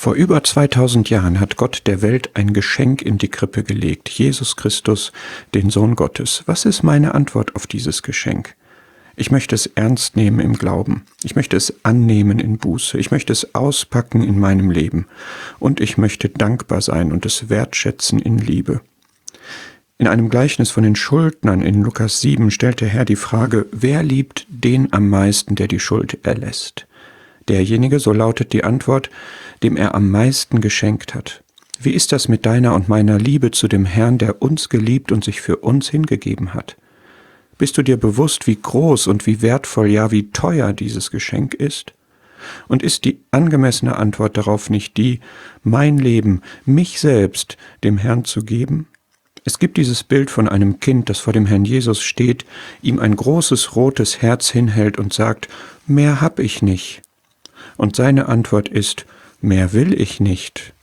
Vor über 2000 Jahren hat Gott der Welt ein Geschenk in die Krippe gelegt, Jesus Christus, den Sohn Gottes. Was ist meine Antwort auf dieses Geschenk? Ich möchte es ernst nehmen im Glauben. Ich möchte es annehmen in Buße. Ich möchte es auspacken in meinem Leben. Und ich möchte dankbar sein und es wertschätzen in Liebe. In einem Gleichnis von den Schuldnern in Lukas 7 stellt der Herr die Frage, wer liebt den am meisten, der die Schuld erlässt? Derjenige, so lautet die Antwort, dem er am meisten geschenkt hat. Wie ist das mit deiner und meiner Liebe zu dem Herrn, der uns geliebt und sich für uns hingegeben hat? Bist du dir bewusst, wie groß und wie wertvoll, ja wie teuer dieses Geschenk ist? Und ist die angemessene Antwort darauf nicht die, mein Leben, mich selbst, dem Herrn zu geben? Es gibt dieses Bild von einem Kind, das vor dem Herrn Jesus steht, ihm ein großes rotes Herz hinhält und sagt, mehr hab ich nicht. Und seine Antwort ist, mehr will ich nicht.